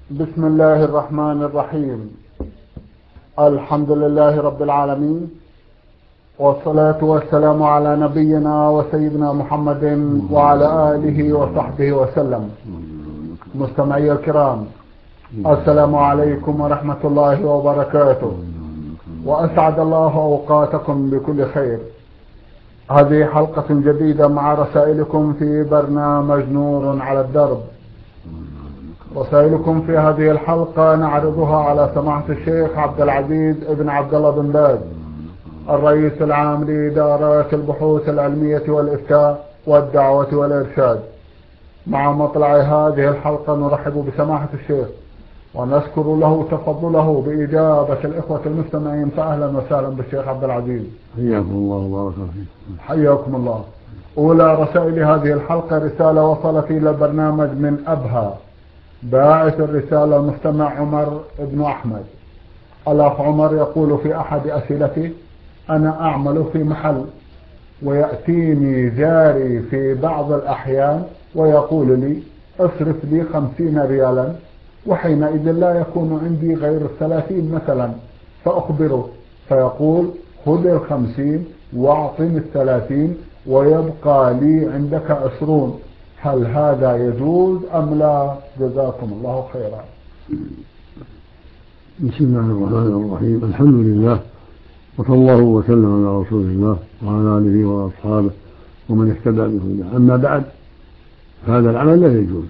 بسم الله الرحمن الرحيم. الحمد لله رب العالمين، والصلاة والسلام على نبينا وسيدنا محمد وعلى آله وصحبه وسلم. مستمعي الكرام، السلام عليكم ورحمة الله وبركاته، وأسعد الله أوقاتكم بكل خير. هذه حلقة جديدة مع رسائلكم في برنامج نور على الدرب. رسائلكم في هذه الحلقة نعرضها على سماحة الشيخ عبد العزيز ابن عبد الله بن باز، الرئيس العام لإدارة البحوث العلمية والإفتاء والدعوة والإرشاد. مع مطلع هذه الحلقة نرحب بسماحة الشيخ ونشكر له تفضله بإجابة الإخوة المستمعين، فأهلا وسهلا بالشيخ عبد العزيز. حياكم الله وبارك فيكم. حياكم الله. أولى رسائل هذه الحلقة رسالة وصلت إلى البرنامج من أبها. باعث الرسالة المستمع عمر بن أحمد. الأخ عمر يقول في أحد أسئلته: أنا أعمل في محل ويأتيني جاري في بعض الأحيان ويقول لي اصرف لي 50 ريالا، وحينئذ لا يكون عندي غير 30 مثلا، فأخبره فيقول خذ 50 واعطني 30 ويبقى لي عندك 20. هل هذا يجوز أم لا؟ جزاكم الله خيرا. بسم الله الرحمن الرحيم. الحمد لله، وصلى الله وسلم على رسول الله وعلى آله وأصحابه ومن اهتدى بهداه. أما بعد، هذا العمل لا يجوز،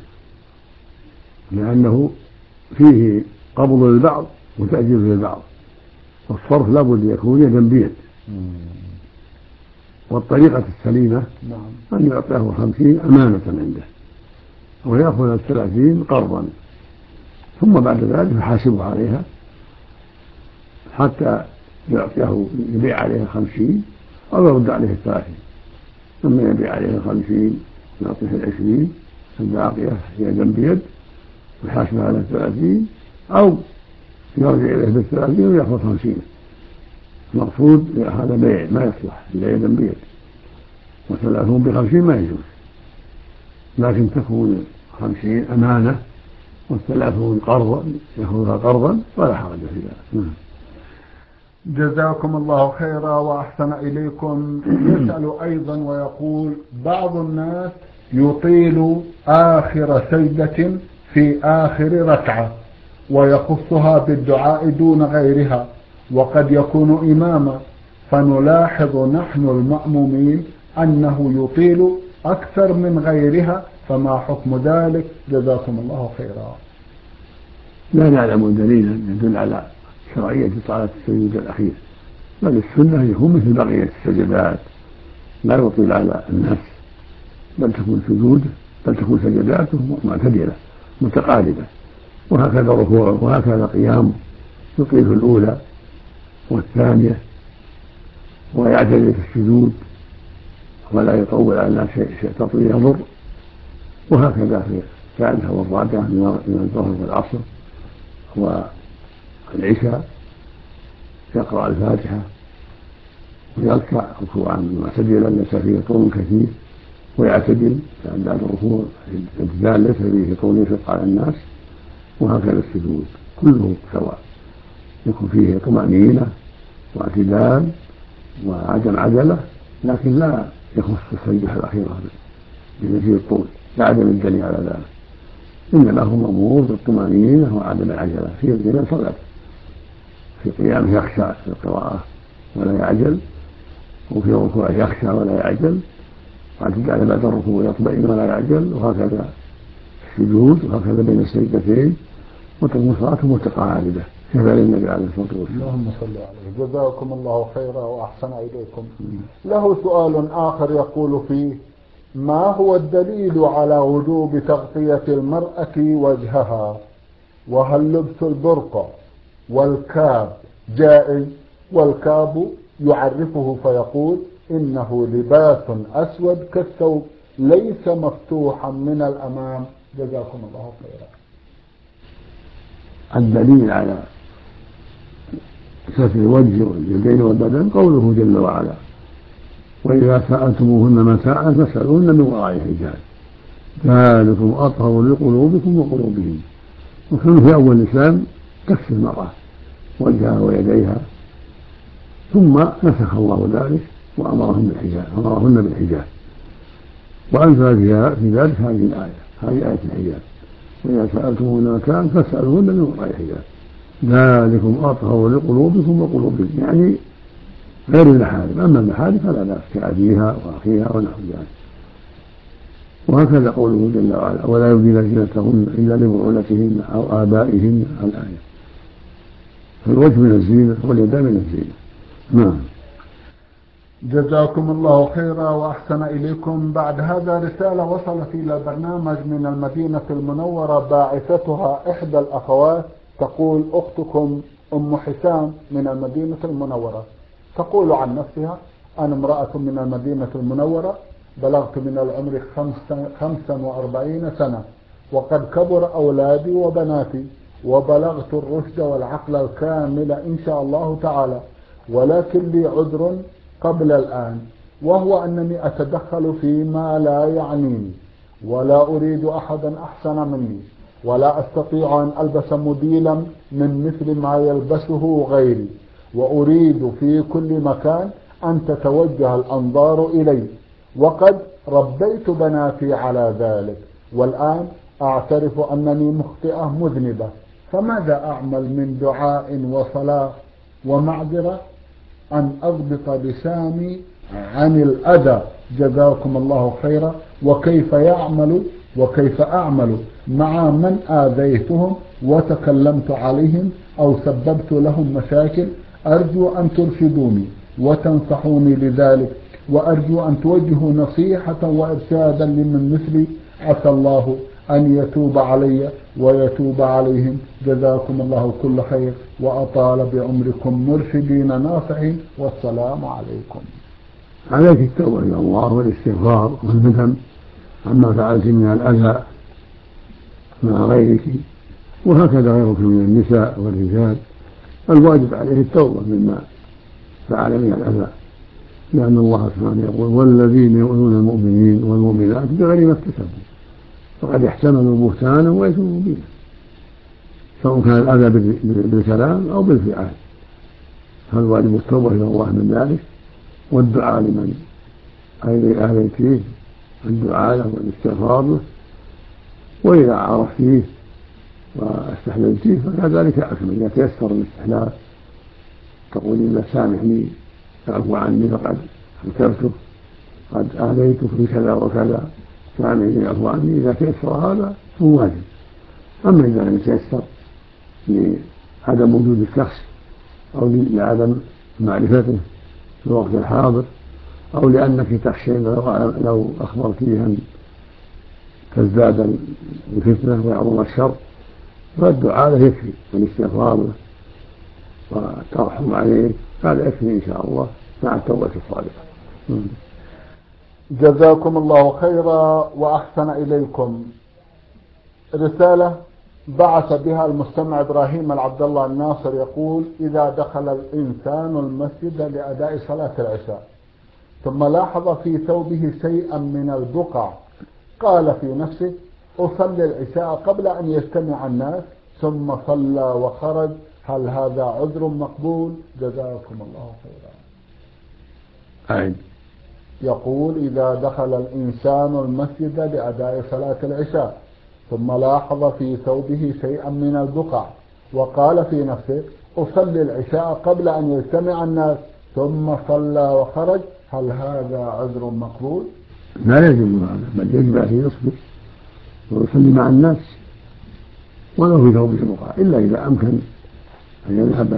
لأنه فيه قبض للبعض وتأجير للبعض، والصرف لابد يكون يدا بيد. والطريقة السليمة أن يعطيه 50 أمانة عنده ويأخذ 30 قرضا، ثم بعد ذلك يحاسبه عليها حتى يعطيه، يبيع عليها 50 أو يرد عليه 30، ثم يبيع عليها 50 يعطيه 20 الباقية يدا بيد ويحاسبه على 30، أو يرجع إليه بال30 ويأخذ 50. المقصود هذا بيع ما يصلح إلا يدا بيد، و30 ب50 ما يجوز، لكن تكون 50 أمانة و30 قرضا يأخذها قرضا ولا حرج في ذلك. جزاكم الله خيرا وأحسن إليكم. يسأل أيضا ويقول: بعض الناس يطيل آخر سجدة في آخر ركعة ويخصها بالدعاء دون غيرها، وقد يكون إماما، فنلاحظ نحن المأمومين أنه يطيل أكثر من غيرها، فما حكم ذلك؟ جزاكم الله خيرا. لا نعلم دليلا يدل على شرعية صلاة السجود الأخير، بل السنة يكون مثل بقية السجدات، لا يطيل على الناس، بل تكون سجداته معتدلة متقاربة، وهكذا ركوعه وهكذا قيامه، يطيل في الأولى والثانية ويعتدل في السجود ولا يطول على الناس شيء تطويل يضر، وهكذا في الثالثة والرابعة من الظهر والعصر والعشاء يقرأ الفاتحة ويركع ركوعا معتدلا ليس فيه طول كثير، ويعتدل بعد الركوع اعتدال ليس فيه طول يشق على الناس، وهكذا السجود كله سواء، يكون فيه طمأنينة واعتدال وعدم عجلة، لكن لا يخص السجدة الأخيرة بمزيد الطول، لا عدم الدليل على ذلك، إنما هو مأمور بالطمأنينة وعدم العجلة في الجنة صلاة، في قيامه يخشى في القراءة ولا يعجل، وفي ركوعه يخشى ولا يعجل، واعتدال بعد الركوع يطمئن ولا يعجل، وهكذا السجود وهكذا بين السجدتين، وتكون صلاته متقاربة كفعل النبي عليه الصلاة والسلام. اللهم صل عليه. جزاكم الله خيرا وأحسن إليكم. له سؤال آخر يقول فيه: ما هو الدليل على وجوب تغطية المرأة وجهها؟ وهل لبس البرقع والكاب جائز؟ والكاب يعرفه فيقول إنه لباس أسود كالثوب ليس مفتوحا من الأمام. جزاكم الله خيرا. الدليل على ستر الوجه واليدين والبدن قوله جل وعلا: وإذا سألتموهن متاعا فاسألوهن من وراء حجاب ذلكم أطهر لقلوبكم وقلوبهم. وكانوا في أول الإسلام تكفي المرأة وجهها ويديها، ثم نسخ الله ذلك وأمرهن بالحجاب وأنزل في ذلك هذه الآية، هذه آية الحجاب: وإذا سألتموهن مكان فاسألوهن من وراء حجاب ذلكم أطهر لقلوبكم وقلوبهم، يعني غير المحارم. أما المحارم فلا بأس كأبيها وأخيها ونحو ذلك. وهكذا قوله جل وعلا: ولا يبدين زينتهن إلا لبعولتهن أو آبائهن، الآية. فالوجه من الزينة واليدان من الزينة. نعم. جزاكم الله خيرا وأحسن إليكم. بعد هذا رسالة وصلت إلى البرنامج من المدينة المنورة، باعثتها إحدى الأخوات، تقول: أختكم أم حسام من المدينة المنورة، تقول عن نفسها: أنا امرأة من المدينة المنورة، بلغت من العمر 45 سنة، وقد كبر أولادي وبناتي، وبلغت الرشد والعقل الكامل إن شاء الله تعالى، ولكن لي عذر قبل الآن، وهو أنني أتدخل فيما لا يعنيني، ولا أريد أحدا أحسن مني، ولا أستطيع أن ألبس موديلا من مثل ما يلبسه غيري، وأريد في كل مكان أن تتوجه الأنظار إلي، وقد ربيت بناتي على ذلك، والآن أعترف أنني مخطئة مذنبة، فماذا أعمل من دعاء وصلاة ومعذرة أن أضبط لساني عن الأذى؟ جزاكم الله خيرا. وكيف أعمل مع من آذيتهم وتكلمت عليهم أو سببت لهم مشاكل؟ أرجو أن ترشدوني وتنصحوني لذلك، وأرجو أن توجهوا نصيحة وإرشادا لمن مثلي، عسى الله أن يتوب علي ويتوب عليهم. جزاكم الله كل خير وأطال بعمركم مرشدين ناصحين، والسلام عليكم. عليك التوبة إلى الله والاستغفار والندم عما فعلت من الأذى مع غيرك، وهكذا غيرك من النساء والرجال، الواجب عليه التوبة مما فعل من الأذى، لأن الله سبحانه يقول: والذين يؤذون المؤمنين والمؤمنات بغير ما اكتسبوا فقد احتملوا بهتانا وإثما مبينا، سواء كان الأذى بالكلام أو بالفعل. فالواجب التوبة إلى الله من ذلك، والدعاء لمن آذيتيه، الدعاء له والاستغفار له، وإذا عرفتيه واستحللتيه فكذلك أكمل. إذا تيسر الاستحلال تقول: إذا سامحني اعفو عني فقد ذكرتك، قد آذيتك بكذا وكذا، سامحني اعفو عني. إذا تيسر هذا هو واجب. أما إذا لم يتيسر لعدم وجود الشخص أو لعدم معرفته في الوقت الحاضر، أو لأنك تخشين لو أخبرتيه أن تزداد الفتنة ويعظم الشر، فالدعاء له يكفي، والاستغفار له والترحم عليه، هذا يكفي إن شاء الله مع التوبة الصالحة. جزاكم الله خيرا وأحسن إليكم. رسالة بعث بها المستمع إبراهيم العبد الله الناصر، يقول: إذا دخل الإنسان المسجد لأداء صلاة العشاء ثم لاحظ في ثوبه شيئا من البقع، قال في نفسه: أصلي العشاء قبل أن يجتمع الناس، ثم صلى وخرج، هل هذا عذر مقبول؟ جزاكم الله خيرا. يقول: إذا دخل الإنسان المسجد لأداء صلاة العشاء ثم لاحظ في ثوبه شيئا من البقع، وقال في نفسه: أصلي العشاء قبل أن يجتمع الناس، ثم صلى وخرج، هل هذا عذر مقبول؟ لا يجب هذا، بل يجب عليه يصبر ويصلي مع الناس ولو في ثوبه بقع، إلا إذا أمكن أن يذهب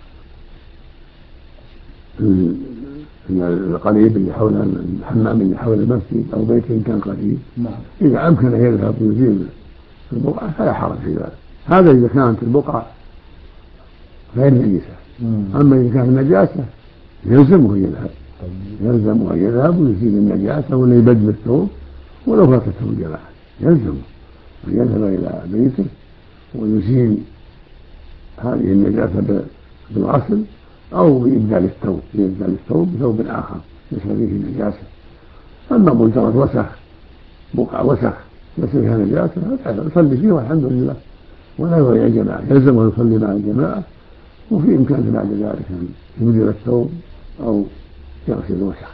إلى القريب اللي حول الحمام اللي حول المسجد أو بيت إن كان قريب. إذا أمكن أن يذهب ويزيل البقعة فلا حرج في ذلك. هذا إذا كانت البقعة غير نجسة. أما إذا كانت النجاسة يلزمه أن يذهب ويزيل النجاسة ولا يبدل الثوب ولو فاتته الجماعة، يلزمه أن يذهب إلى بيته ويزيل هذه النجاسة بالغسل أو بإبدال الثوب بثوب آخر ليس فيه نجاسة. أما مجرد وسخ، بقعة وسخ ليس فيها نجاسة، يصلي فيه والحمد لله، ولا يضيع الجماعة، يلزم أن يصلي مع الجماعة، وفي إمكانه بعد ذلك أن يبدل الثوب أو يغسل وجهه.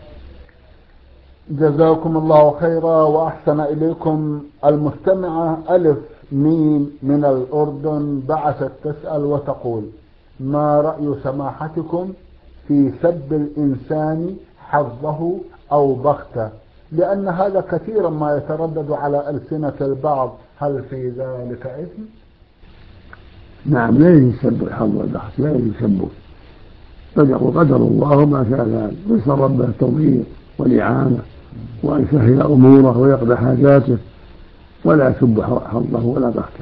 جزاكم الله خيرا وأحسن إليكم. المستمعة ألف ميم من الأردن بعثت تسأل وتقول: ما رأي سماحتكم في سب الإنسان حظه أو بخته؟ لأن هذا كثيرا ما يتردد على ألسنة البعض، هل في ذلك إثم؟ نعم، لا يجوز سب الحظ والبخت، لا يجوز سبه، بل يقول قدر الله ما شاء، ويسأل ربه التوفيق والإعانة وأن يسهل أموره ويقضي حاجاته، ولا يسب حظه ولا بخته.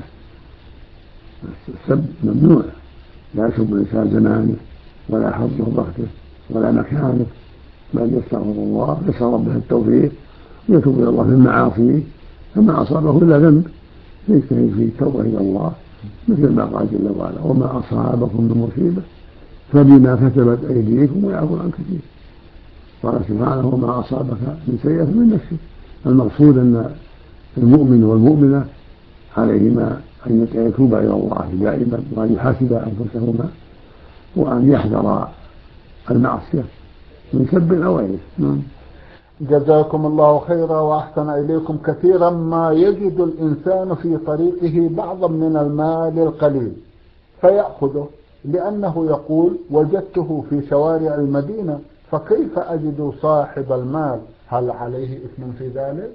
السب ممنوع، لا يسب الإنسان زمانه ولا حظه بخته ولا مكانه، بل يستغفر الله، يسأل ربه التوفيق ويتوب إلى الله من معاصيه، فما أصابه إلا ذنب يجتهد فيه التوبة إلى الله، مثل ما قال جل وعلا: وما أصابكم من مصيبة فبما كسبت أيديكم ويعفو عن كثير. قال سبحانه: وما أصابك من سيئة من نفسك. المقصود أن المؤمن والمؤمنة عليهما أن يتوبا إلى الله دائما، وأن يحاسبا أنفسهما، وأن يحذرا المعصية من سب أو غيره. جزاكم الله خيرا وأحسن إليكم. كثيرا ما يجد الإنسان في طريقه بعضا من المال القليل فيأخذه، لأنه يقول: وجدته في شوارع المدينة، فكيف أجد صاحب المال؟ هل عليه إثم في ذلك؟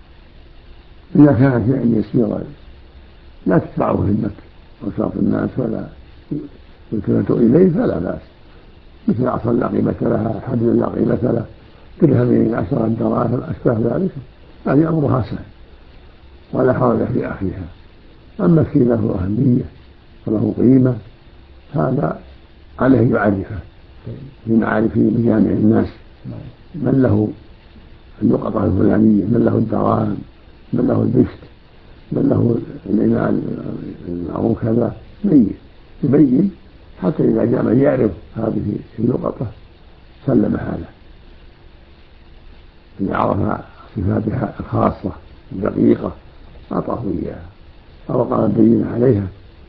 إذا كان شيئا يسيرا لا تدفعه همك وساط الناس ولا يلتفت إليه فلا بأس، مثل عصا لا قيمة لها، حبل لا قيمة له، درهمين 10 دراهم أشبه ذلك، هذه أمرها سهل ولا حرج في أخيها. أما الشيء له أهمية وله قيمة هذا عليه يعرفه في معارف مجامع الناس، من له اللقطة الفلانية، من له الدراهم، من له البشت، من له الإناء أو كذا، يبين حتى إذا جاء من يعرف هذه اللقطة سلمها له، إذا عرف صفاتها الخاصة الدقيقة أعطاه إياها أو قام البينة عليها،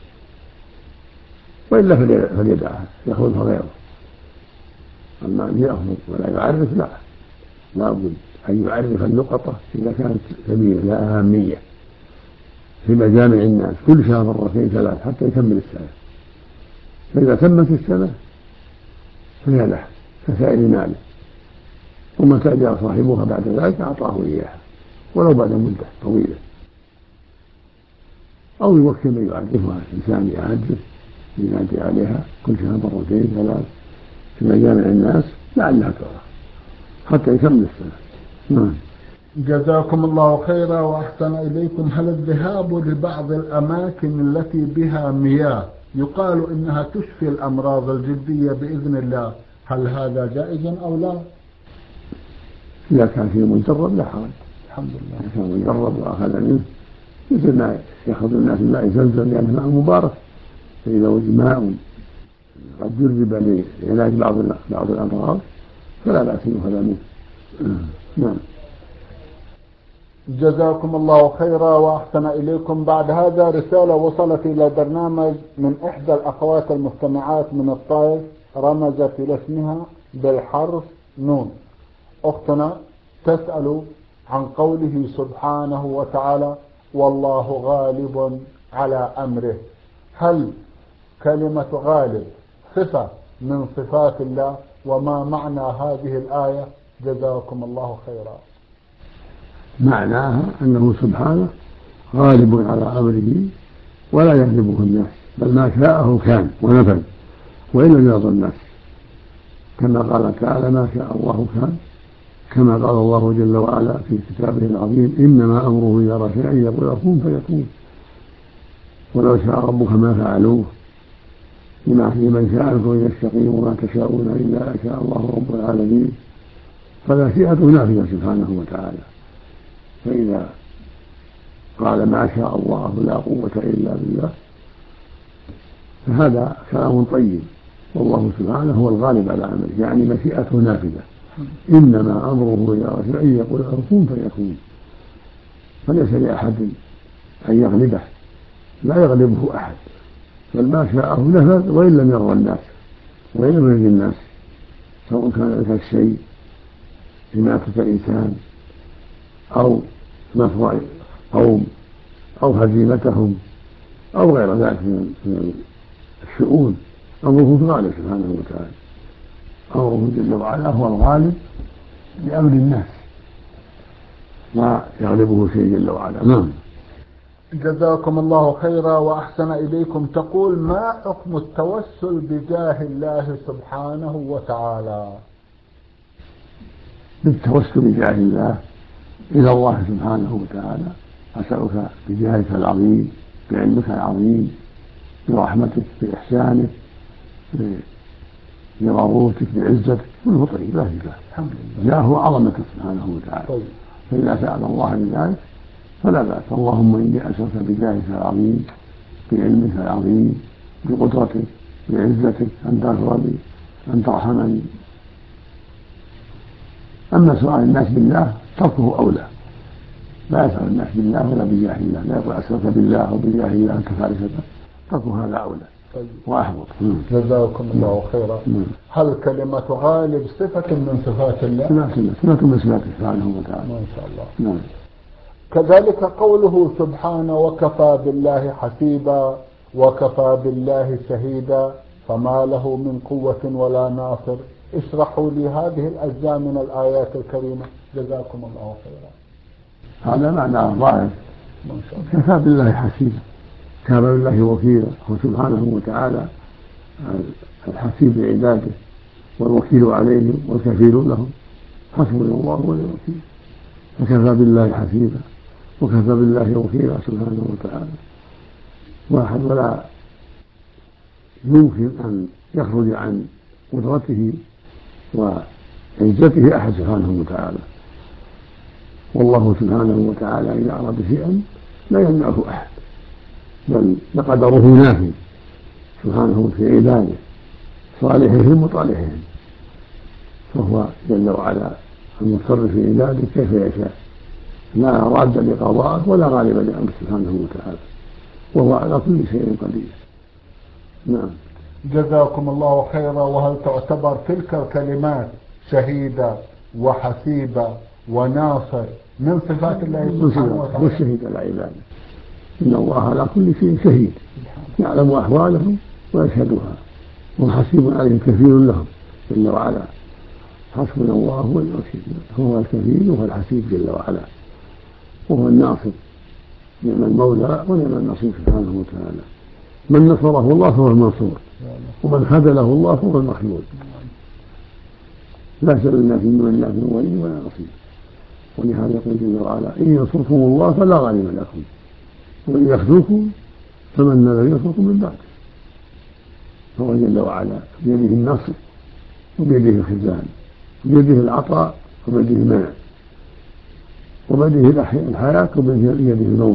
وإلا فليدعها يأخذها غيره. أما أن يأخذ ولا يعرف لا بد أن يعرف اللقطة إذا كانت كبيرة لا أهمية في مجامع الناس كل شهر مرتين 3 حتى يكمل السنة، فإذا تمت السنة فهي له كسائر ماله، ومتى جاء صاحبها بعد ذلك أعطاه إياها ولو بعد مدة طويلة، أو يوكل من يعرفها إنسان يعرف ينادي عليها كل شهر مرتين 3 في مجامع الناس لعلها تعرف حتى يكمل السنة. جزاكم الله خيرا وأحسن إليكم. هل الذهاب لبعض الأماكن التي بها مياه يقال إنها تشفي الأمراض الجلدية بإذن الله، هل هذا جائز أو لا؟ إذا كان فيه مجرب لا حرج، الحمد لله. إذا كان مجرب وأخذ منه مثل ما يأخذ الناس الماء زمزم لأنه ماء مبارك، فإذا وجد ماء قد جرب لعلاج بعض الأمراض فلا بأس يؤخذ منه. نعم. جزاكم الله خيرا وأحسن إليكم. بعد هذا رسالة وصلت إلى البرنامج من إحدى الأخوات المستمعات من الطائف، رمزت إلى اسمها بالحرف نون. أختنا تسأل عن قوله سبحانه وتعالى: والله غالب على أمره، هل كلمة غالب صفة من صفات الله؟ وما معنى هذه الآية؟ جزاكم الله خيرا. معناها أنه سبحانه غالب على أمره ولا يغلبه الناس، بل ما شاءه كان ونفذ وإن لم يرضى الناس، كما قال تعالى: ما شاء الله كان، كما قال الله جل وعلا في كتابه العظيم: إنما أمره إذا أراد شيئا يقول كن فيكون، ولو شاء ربك ما فعلوه لمن شاء أن يستقيم وما تشاءون إلا أن شاء الله رب العالمين. فالمشيئة نافذة سبحانه وتعالى، فإذا قال ما شاء الله لا قوة إلا بالله فهذا كلام طيب، والله سبحانه هو الغالب على أمره، يعني مشيئته نافذة. إنما أمره إذا أراد شيئا يقول كن فيكون، فليس لأحد أن يغلبه لا يغلبه أحد، بل ما شاءه نفذ وإن لم يرضى الناس وإن لم يرضي الناس، سواء كان ذلك الشيء حماية إنسان أو نصر قوم أو هزيمتهم أو غير ذلك من الشؤون. أمره الغالب سبحانه وتعالى، أمره جل وعلا هو الغالب بأمر الناس، ما يغلبه شيء جل وعلا. نعم. جزاكم الله خيرا وأحسن إليكم. تقول: ما حكم التوسل بجاه الله سبحانه وتعالى؟ بالتوسل بجاه الله إلى الله سبحانه وتعالى: أسألك بجاهك العظيم، بعلمك العظيم، برحمتك، بإحسانك، بجبروتك، بعزتك، كله طيب لا شك، جاهه عظمتك سبحانه وتعالى. فإذا سأل الله بذلك فلا بأس. اللهم إني أسألك بجاهك العظيم، بعلمك العظيم، بقدرتك، بعزتك، أن تغفر لي، أن ترحمني. أما سؤال الناس بالله تركه أولى، لا يسأل الناس بالله ولا بجاه الله، لا يقول أسألك بالله وبجاه الله أنت فعل كذا، تركه هذا أولى وأحوط. جزاكم الله خيرا. هل كلمة غالب صفة من صفات الله؟ صفة من صفاته سبحانه وتعالى. ما شاء الله. كذلك قوله سبحانه: وكفى بالله حسيبا وكفى بالله شهيدا فما له من قوة ولا ناصر. اشرحوا لي هذه الأجزاء من الآيات الكريمة جزاكم الله خيرا. هذا معنى ظاهر. كفى بالله حسيبا، كفى بالله وكيلا، هو سبحانه وتعالى الحسيب لعباده والوكيل عليهم والكفيل لهم، حسبنا الله ونعم الوكيل. فكفى بالله حسيبا وكفى بالله وكيلا سبحانه وتعالى. واحد ولا يمكن أن يخرج عن قدرته وعزته أحد سبحانه وتعالى، والله سبحانه وتعالى إذا أراد شيئا لا يمنعه أحد، بل قدره نافذ سبحانه في عباده صالحهم وطالحهم، فهو جل وعلا المتصرف في عباده كيف يشاء، لا راد لقضائه ولا غالب لأمره سبحانه وتعالى، وهو على كل شيء قدير. نعم. جزاكم الله خيرا. وهل تعتبر تلك الكلمات شهيدة وحسيبة وناصر من صفات الله سبحانه وتعالى؟ والشهيد على عباده، إن الله على كل شيء شهيد، يعلم أحوالهم ويشهدها، وحسيب عليهم كثير لهم جل وعلا. حسبنا الله ونعم الوكيل، هو الكفيل وهو الحسيب جل وعلا، وهو الناصر، نعم المولى ونعم النصير سبحانه وتعالى. من نصره الله فهو المنصور، ومن خذله الله فهو المخذول، لا سبيل في من الله من ولي ولا نصير. ولهذا يقول جل وعلا: إن ينصركم الله فلا غالب لكم وإن يخذلكم فمن الذي ينصركم من بعده. فهو جل وعلا بيده النصر وبيده الخذلان، بيده العطاء وبيده المنع، وبيده الحياة وبيده الموت،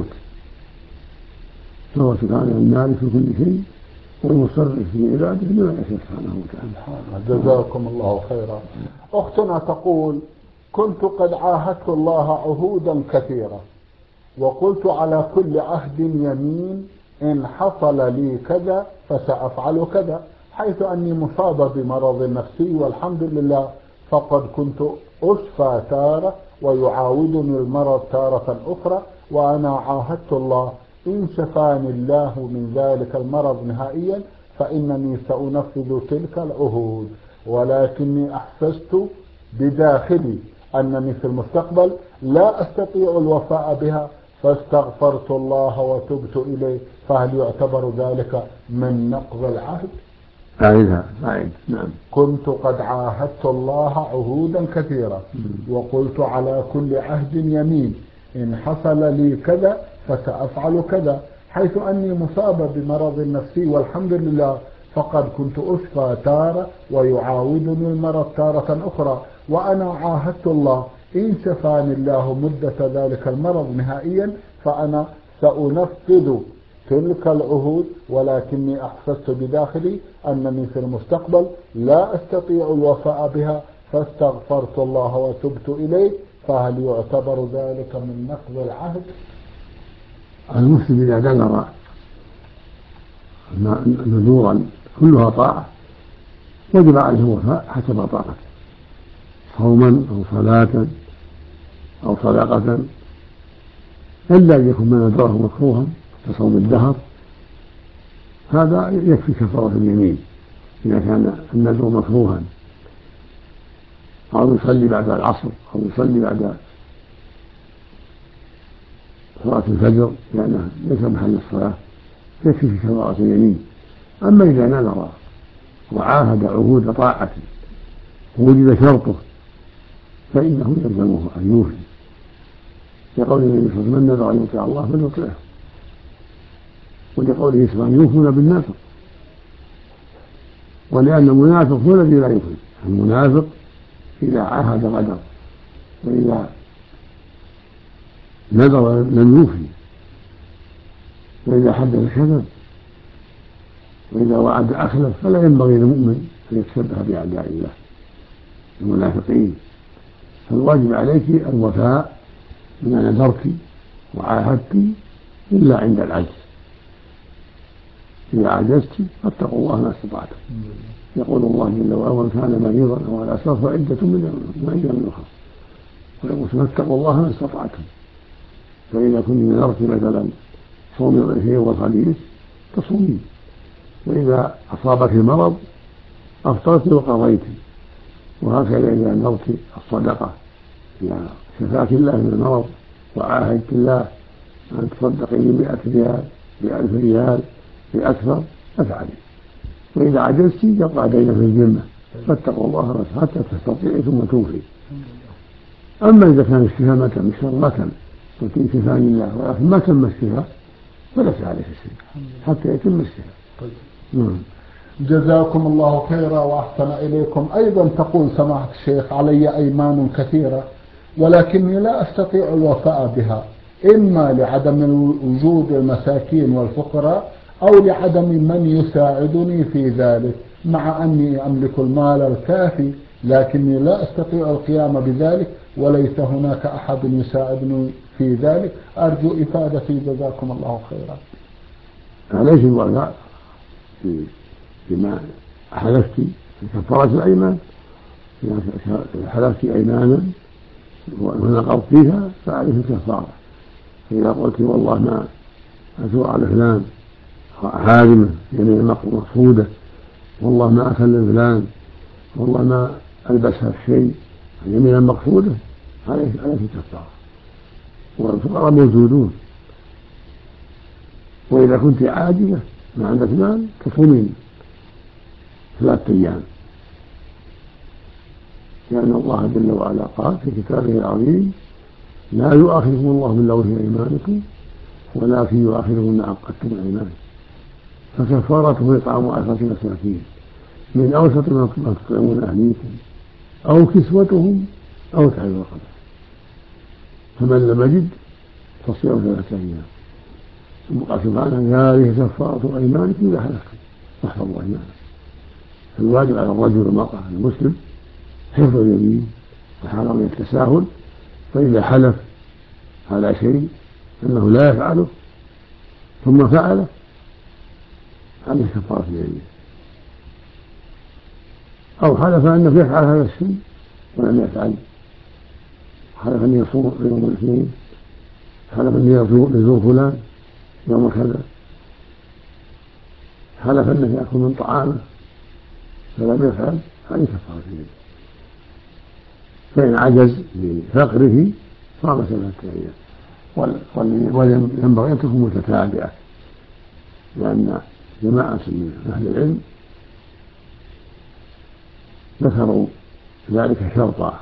فهو سبحانه المالك لكل شيء والمصرف في عباده بما يشاء سبحانه وتعالى. جزاكم الله خيرا. أختنا تقول: كنت قد عاهدت الله عهودا كثيرة وقلت على كل عهد يمين إن حصل لي كذا فسأفعل كذا، حيث أني مصابة بمرض نفسي والحمد لله، فقد كنت أشفى تارة ويعاودني المرض تارة أخرى، وأنا عاهدت الله إن شفاني الله من ذلك المرض نهائيا فإنني سأنفذ تلك العهود، ولكني أحسست بداخلي أنني في المستقبل لا أستطيع الوفاء بها، فاستغفرت الله وتبت إليه، فهل يعتبر ذلك من نقض العهد؟ نعم. كنت قد عاهدت الله عهودا كثيرة وقلت على كل عهد يمين إن حصل لي كذا فسأفعل كذا، حيث أني مصابة بمرض نفسي والحمد لله، فقد كنت أشفى تارة ويعاودني المرض تارة أخرى، وأنا عاهدت الله إن شفاني الله مدة ذلك المرض نهائيا فأنا سأنفذ تلك العهود، ولكني أحسست بداخلي أنني في المستقبل لا أستطيع الوفاء بها، فاستغفرت الله وتبت إليه، فهل يعتبر ذلك من نقض العهد؟ المسلم إذا نذر نذورا كلها طاعة وجب عليه الوفاء حسب طاقته، صوما أو صلاة أو صدقة، إلا أن يكون ما نذره مكروها كصوم الدهر، هذا يكفي كفارة اليمين إذا كان النذر مكروها، أو يصلي بعد العصر أو يصلي بعد صلاة الفجر لأنه ليس محل الصلاة، يكفي في كفارة اليمين. أما إذا نذر وعاهد عهود طاعة ووجد شرطه فإنه يلزمه أن يوفي، لقول النبي صلى الله عليه وسلم: من نذر أن يطيع الله فليطيعه، ولقوله سبحانه: يوفون بالنذر. ولأن المنافق هو الذي لا يوفي، المنافق إذا عاهد غدر، وإذا نذر لم يوفي، وإذا حدث كذب، وإذا وعد أخلف، فلا ينبغي للمؤمن أن يتشبه بأعداء الله المنافقين. فالواجب عليك الوفاء بما نذرت وعاهدت إلا عند العجز. إذا عجزت فاتقوا الله ما استطعتم. يقول الله جل وعلا: ومن كان مريضا أو على سفر فعدة من أيام أخرى، ويقول: فاتقوا الله ما استطعتم. فإذا كنت نذرت مثلا صوم الاثنين والخميس تصومين، وإذا أصابك المرض أفطرت وقضيت، وهكذا إذا نذرت الصدقة إذا شفاك الله من المرض وعاهدت الله أن تصدقي ب100 ريال ب1000 ريال بأكثر فافعلي، وإذا عجزت يقع دين في الذمة، فاتقوا الله حتى تستطيعي ثم توفي. أما إذا كان الشفاء ما تم، ما تم، قلت شفاء لله ولكن ما تم الشفاء فليس عليه الشيء حتى يتم الشفاء. جزاكم الله خيرا وأحسن إليكم. أيضا تقول سماحة الشيخ: علي أيمان كثيرة ولكني لا أستطيع الوفاء بها، إما لعدم وجود المساكين والفقراء أو لعدم من يساعدني في ذلك، مع أني أملك المال الكافي لكني لا أستطيع القيام بذلك وليس هناك أحد يساعدني في ذلك. أرجو إفادتي جزاكم الله خيرا. عليك الوفاء بما حلفت في كفارة الأيمان، إذا حلفت أيمانا ونقضت فيها فعليه الكفارة. فإذا قلت: والله ما أثور على فلان حارمة يمين مقصودة، والله ما أكل فلان، والله ما ألبسها الشيء يمين مقصودة، عليه الكفارة. والفقراء موجودون. وإذا كنت عاجزة ما عندك مال تصومين 3 أيام، لأن الله جل وعلا قال في كتابه العظيم: لا يؤاخذكم الله باللغو في أيمانكم ولكن يؤاخذكم ما عقدتم الأيمان، فكفارته إطعام 10 مساكين من أوسط ما تطعمون أهليكم أو كسوتهم أو تحرير رقبة، فمن لم يجد فصيام 3 أيام. ثم قال سبحانه: ذلك كفارة أيمانكم إذا حلفتم واحفظوا أيمانكم. فالواجب على الرجل والمرأة المسلم حفظ اليمين وحرام التساهل، فإذا حلف على شيء أنه لا يفعله ثم فعله عليه كفارة اليمين، أو حلف أنه يفعل هذا الشيء ولم يفعل، حلف أن يصوم يوم الاثنين، حلف أن يزور فلان يوم كذا، حلف أنه يأكل من طعامه فلم يفعل، عليه كفارة اليمين. فإن عجز لفقره صام 3 أيام، وينبغي أن تكون متتابعة، لأن جماعة من أهل العلم ذكروا ذلك شرطا،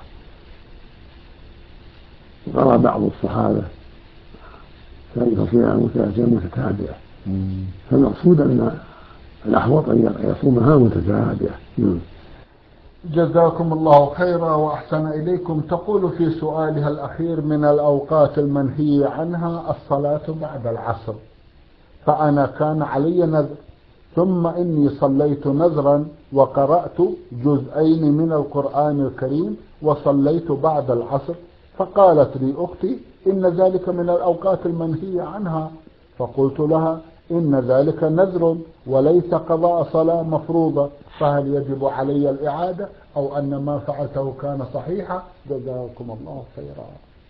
وقرأ بعض الصحابة فصيام 3 أيام متتابعة، فالمقصود أن الأحوط أن يصومها متتابعة. جزاكم الله خيرا وأحسن إليكم. تقول في سؤالها الأخير: من الأوقات المنهي عنها الصلاة بعد العصر، فأنا كان علي نذر ثم إني صليت نذرا وقرأت جزئين من القرآن الكريم وصليت بعد العصر، فقالت لي أختي: إن ذلك من الأوقات المنهي عنها. فقلت لها: إن ذلك نذر وليس قضاء صلاة مفروضة، فهل يجب علي الإعادة أو أن ما فعلته كان صحيحا؟ جزاكم الله خيرا.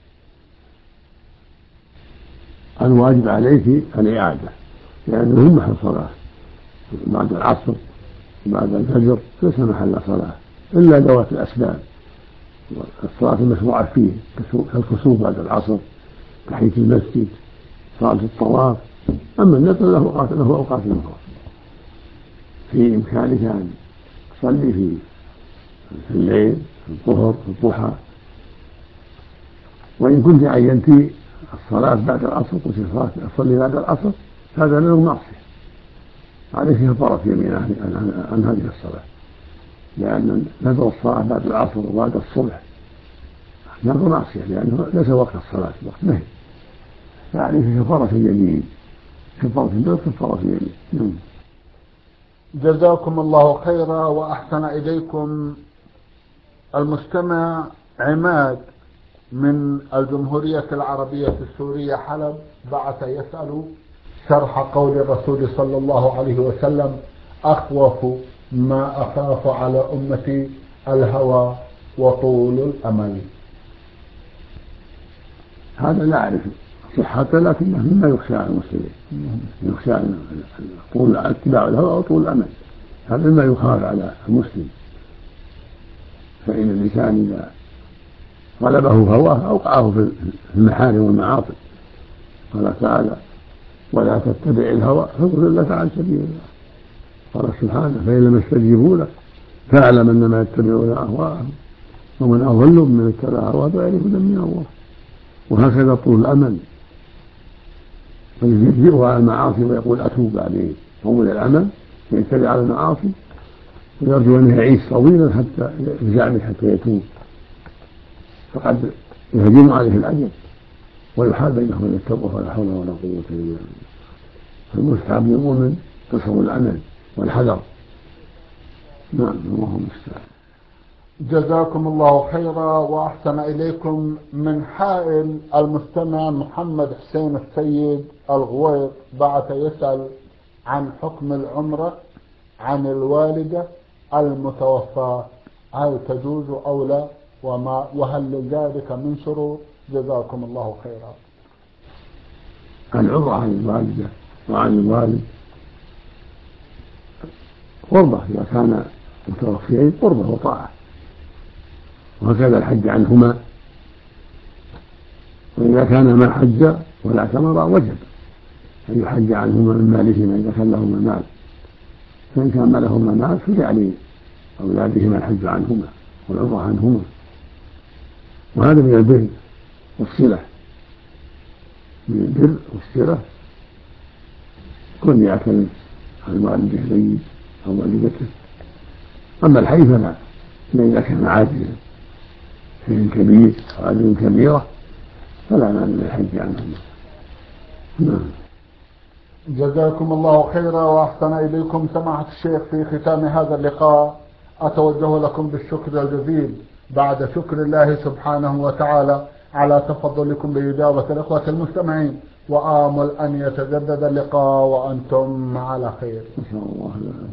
الواجب عليك الإعادة، لأنه هم محل صلاة بعد العصر بعد الفجر ليس محل صلاة إلا ذوات الأسباب، الصلاة المشروعة فيه كالكسوف بعد العصر، تحية المسجد، صلاة الطواف. أما النفل له أوقات أخرى في إمكانك أن تصلي في الليل، في الظهر، في الضحى. وإن كنت عينت الصلاة بعد العصر قلت أصلي بعد العصر، هذا له معصية، عليك كفارة يمين عن هذه الصلاة، لأن نذر الصلاة بعد العصر وبعد الصبح نذر معصية، لأنه ليس وقت الصلاة، وقت نهي، فعليك كفارة يمين، كفارة النذر كفارة يمين. جزاكم الله خيرا وأحسن إليكم. المستمع عماد من الجمهورية العربية السورية حلب بعث يسأل شرح قول الرسول صلى الله عليه وسلم: أخوف ما أخاف على أمتي الهوى وطول الأمل. هذا لا أعرف صحته، لكنه مما يخشى على المسلمين، يخشى طول اتباع الهوى أو طول الأمل، هذا مما يخاف على المسلم. فإن الإنسان إذا غلبه هواه أوقعه في المحارم والمعاصي. قال تعالى: ولا تتبع الهوى فيضلك عن سبيل الله. قال سبحانه: فإن لم يستجيبوا لك فاعلم أنما يتبعون أهواءهم ومن أضل ممن اتبع هواه بغير هدى من الله. وهكذا طول الأمل، فيجيئه على المعاصي ويقول أتوب بعدين، طول الأمل يتبع على المعاصي ويرجو أن يعيش طويلا حتى يزعم حتى يتوب، فقد يهجم عليه الأجل ويحال بينه وبين التوبة، ولا حول ولا قوة إلا بالله. فالمستحب للمؤمن قصر الأمل والحذر. نعم، الله المستعان. جزاكم الله خيرا وأحسن إليكم. من حائل المستمع محمد حسين السيد الغوير بعث يسأل عن حكم العمرة عن الوالدة المتوفاة، هل تجوز أو لا، وهل لذلك من شروط؟ جزاكم الله خيرا. العمرة عن الوالدة وعن الوالد قربة، إذا كان متوفيين قربة وطاعة، وهكذا الحج عنهما. وإذا كان ما حج ولا اعتمر وجب أن يحج عنهما من مالهما إذا كان لهما مال، فإن كان ما لهما مال فليعني أولادهما الحج عنهما والعمرة عنهما. وهذا من البر والصلة، من البر والصلة كن يعتمد على والده الجيد أو والدته. أما الحي فلا، إذا كان عاجزا شيء كبير أو عدد كبيرة فلا مانع من الحج عنهما. نعم. جزاكم الله خيرا وأحسن إليكم. سماحة الشيخ، في ختام هذا اللقاء أتوجه لكم بالشكر الجزيل بعد شكر الله سبحانه وتعالى على تفضلكم بإجابة الإخوة المستمعين، وآمل أن يتجدد اللقاء وأنتم على خير إن شاء الله.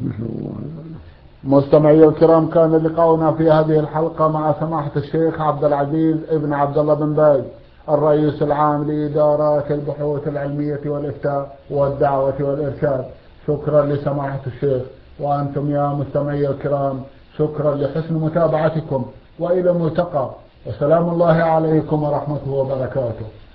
مستمعي الكرام، كان لقاؤنا في هذه الحلقة مع سماحة الشيخ عبد العزيز ابن عبد الله بن باز، الرئيس العام لإدارات البحوث العلمية والإفتاء والدعوة والإرشاد. شكرا لسماحة الشيخ، وأنتم يا مستمعي الكرام شكرا لحسن متابعتكم، وإلى الملتقى، وسلام الله عليكم ورحمته وبركاته.